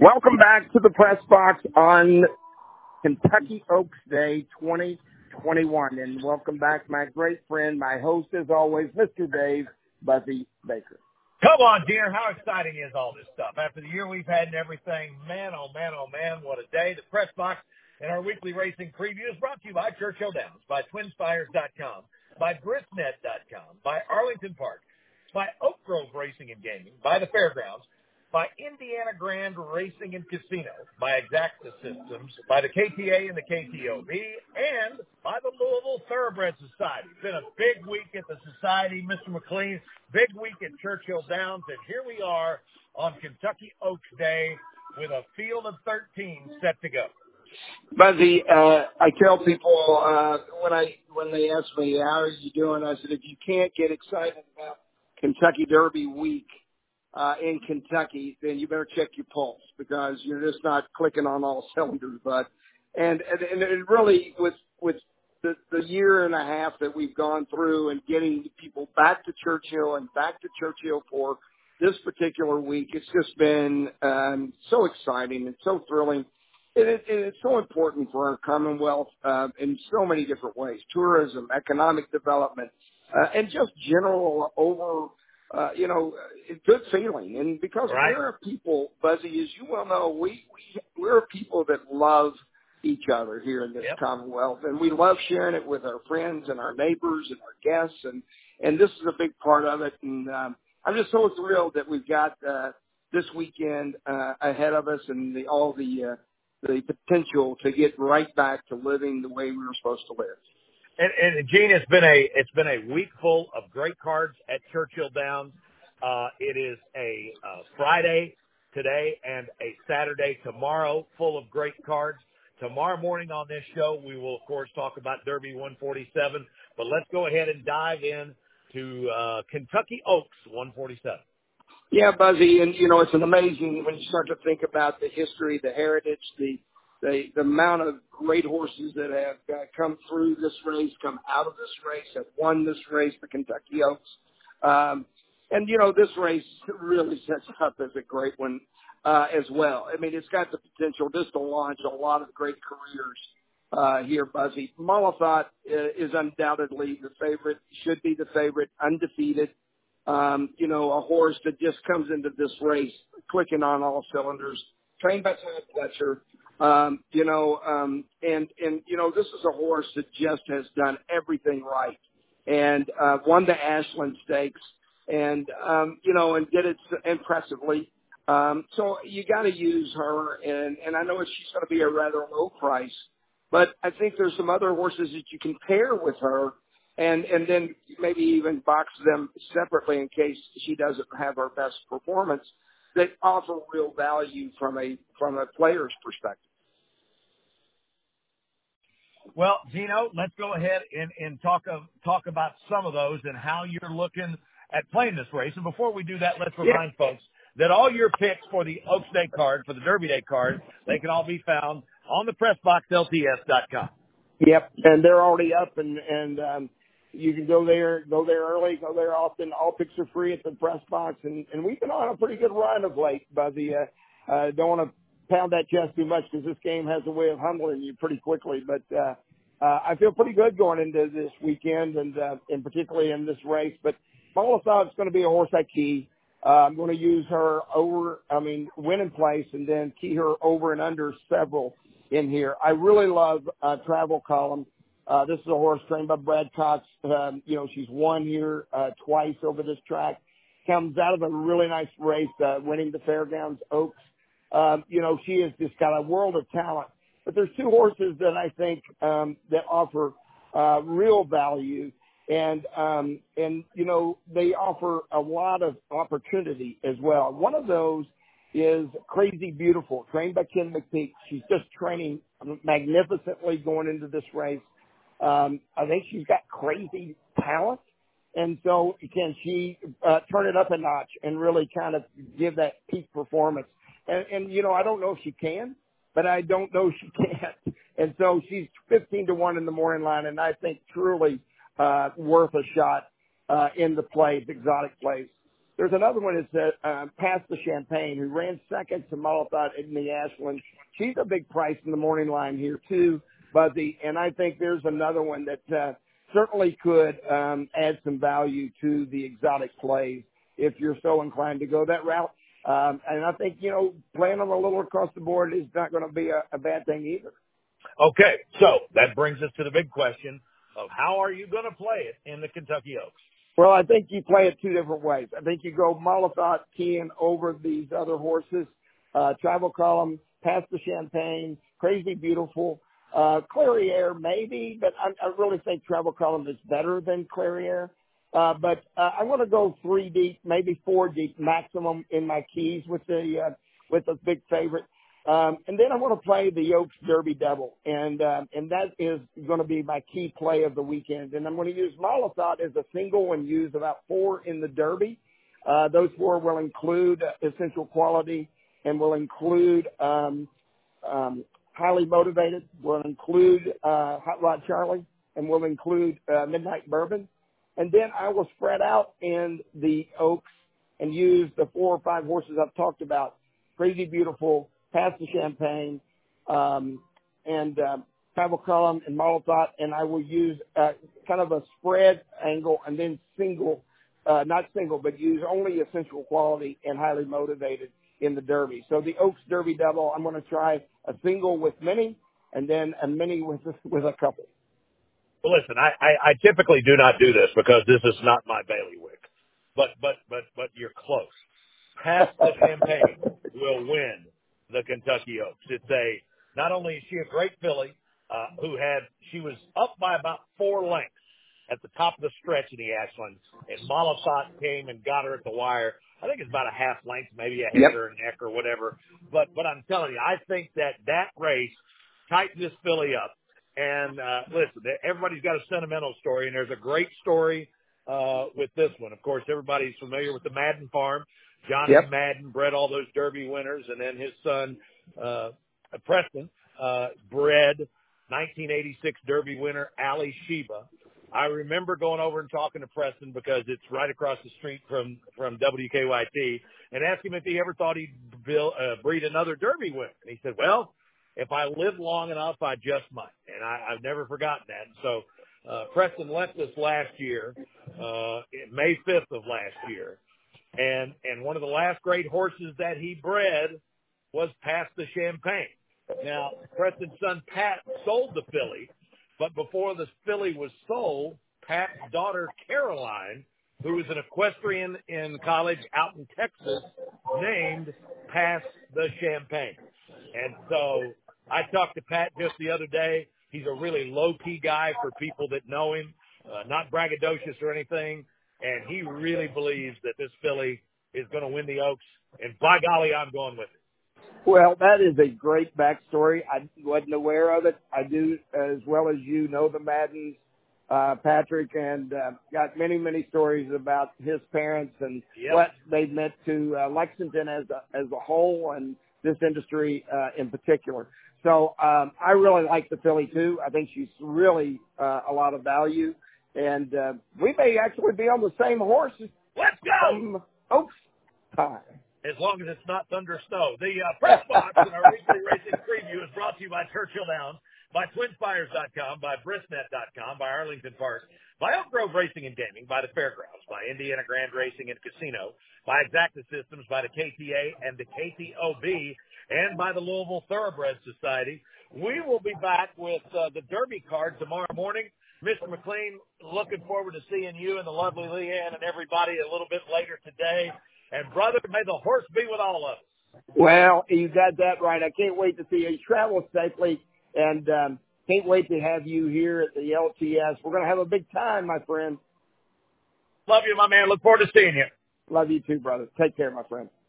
Welcome back to the Press Box on Kentucky Oaks Day 2021. And welcome back, my great friend, my host as always, Mr. Dave Buzzy Baker. Come on, dear. How exciting is all this stuff? After the year we've had and everything, man, oh, man, what a day. The Press Box and our weekly racing preview is brought to you by Churchill Downs, by TwinSpires.com, by BrisNet.com, by Arlington Park, by Oak Grove Racing and Gaming, by the Fairgrounds, by Indiana Grand Racing and Casino, by Exacta Systems, by the KTA and the KTOB, and by the Louisville Thoroughbred Society. It's been a big week at the Society, Mr. McLean, big week at Churchill Downs, and here we are on Kentucky Oaks Day with a field of 13 set to go. Buzzy, I tell people when they ask me, how are you doing, I said, if you can't get excited about Kentucky Derby week, in Kentucky, then you better check your pulse because you're just not clicking on all cylinders, bud. And it really, with the year and a half that we've gone through and getting people back to Churchill and back to Churchill for this particular week, it's just been so exciting and so thrilling. And it's so important for our Commonwealth in so many different ways: tourism, economic development, and just general good feeling. And because we're a people, Buzzy, as you well know, we're a people that love each other here in this Commonwealth, and we love sharing it with our friends and our neighbors and our guests, and this is a big part of it. And I'm just so thrilled that we've got this weekend ahead of us and all the potential to get right back to living the way we were supposed to live. And Gene, it's been a week full of great cards at Churchill Downs. It is a Friday today and a Saturday tomorrow, full of great cards. Tomorrow morning on this show, we will of course talk about Derby 147. But let's go ahead and dive in to Kentucky Oaks 147. Yeah, Buzzy, and it's an amazing when you start to think about the history, the heritage, the amount of great horses that have come through this race, come out of this race, have won this race, the Kentucky Oaks. And this race really sets up as a great one as well. I mean, it's got the potential just to launch a lot of great careers here, Buzzy. Malathaat is undoubtedly the favorite, should be the favorite, undefeated. A horse that just comes into this race clicking on all cylinders, trained by Todd Fletcher. This is a horse that just has done everything right and won the Ashland Stakes and did it impressively. So you got to use her, and I know she's going to be a rather low price, but I think there's some other horses that you can pair with her and then maybe even box them separately in case she doesn't have her best performance that offer real value from a player's perspective. Well, Gino, let's go ahead and talk about some of those and how you're looking at playing this race. And before we do that, let's remind folks that all your picks for the Oaks Day card, for the Derby Day card, they can all be found on the PressBoxLTS.com. Yep, and they're already up, and you can go there early, go there often. All picks are free at the Press Box, and we've been on a pretty good run of late, Buzzy. Don't want to pound that chest too much because this game has a way of humbling you pretty quickly, but I feel pretty good going into this weekend and particularly in this race. But Malathaat's going to be a horse I key. I'm going to use her win in place and then key her over and under several in here. I really love Travel Column. This is a horse trained by Brad Cox. She's won here twice over this track. Comes out of a really nice race, winning the Fairgrounds Oaks. She has just got a world of talent. But there's two horses that I think that offer real value, and they offer a lot of opportunity as well. One of those is Crazy Beautiful, trained by Ken McPeak. She's just training magnificently going into this race. I think she's got crazy talent. And so can she turn it up a notch and really kind of give that peak performance? And I don't know if she can, but I don't know she can't. And so she's 15-1 in the morning line, and I think truly worth a shot in the plays, exotic plays. There's another one that's Past the Champagne, who ran second to Molotov in the Ashland. She's a big price in the morning line here too, Buzzy. And I think there's another one that certainly could add some value to the exotic plays if you're so inclined to go that route. And I think, playing them a little across the board is not going to be a bad thing either. Okay, so that brings us to the big question of how are you going to play it in the Kentucky Oaks? Well, I think you play it two different ways. I think you go Molotov keying over these other horses, Travel Column, Past the Champagne, Crazy Beautiful, Clairiere maybe, but I really think Travel Column is better than Clairiere. But I want to go 3 deep, maybe 4 deep maximum in my keys with the big favorite. And then I want to play the Oaks Derby Devil, and that is going to be my key play of the weekend. And I'm going to use Molotov as a single and use about 4 in the Derby. Those 4 will include Essential Quality and will include Highly Motivated, will include Hot Rod Charlie, and will include Midnight Bourbon. And then I will spread out in the Oaks and use the 4 or 5 horses I've talked about, Crazy Beautiful, Past the Champagne, and Travel Column and Molotov, and I will use kind of a spread angle and then not single, but use only Essential Quality and Highly Motivated in the Derby. So the Oaks Derby Devil, I'm going to try a single with many and then a mini with a couple. Well, listen, I typically do not do this because this is not my bailiwick, but you're close. Past the Champagne will win the Kentucky Oaks. Not only is she a great filly, she was up by about 4 lengths at the top of the stretch in the Ashland, and Molotov came and got her at the wire. I think it's about a half length, maybe a head or a neck or whatever. But I'm telling you, I think that race tightened this filly up. And listen, everybody's got a sentimental story, and there's a great story with this one. Of course, everybody's familiar with the Madden farm. Johnny Madden bred all those Derby winners, and then his son, Preston, bred 1986 Derby winner Ali Sheba. I remember going over and talking to Preston because it's right across the street from WKYT, and asked him if he ever thought he'd breed another Derby winner. And he said, well, if I live long enough, I just might. And I've never forgotten that. And so Preston left us last year, May 5th of last year. And one of the last great horses that he bred was Past the Champagne. Now, Preston's son Pat sold the filly, but before the filly was sold, Pat's daughter Caroline, who was an equestrian in college out in Texas, named Past the Champagne. And so I talked to Pat just the other day. He's a really low-key guy for people that know him, not braggadocious or anything. And he really believes that this filly is going to win the Oaks. And by golly, I'm going with it. Well, that is a great backstory. I wasn't aware of it. I do, as well as you, know the Maddens, Patrick, and got many, many stories about his parents and what they meant to Lexington as a whole and this industry in particular. So I really like the filly, too. I think she's really a lot of value. And we may actually be on the same horse. Let's go! Oaks time. As long as it's not thunder snow. The press box in our weekly racing preview is brought to you by Churchill Downs, by TwinSpires.com, by Bristnet.com, by Arlington Park, by Oak Grove Racing and Gaming, by the Fairgrounds, by Indiana Grand Racing and Casino, by Exacta Systems, by the KTA and the KTOB, and by the Louisville Thoroughbred Society. We will be back with the Derby card tomorrow morning. Mr. McLean, looking forward to seeing you and the lovely Leanne and everybody a little bit later today. And, brother, may the horse be with all of us. Well, you got that right. I can't wait to see you. Travel safely, and can't wait to have you here at the LTS. We're going to have a big time, my friend. Love you, my man. Look forward to seeing you. Love you too, brother. Take care, my friend.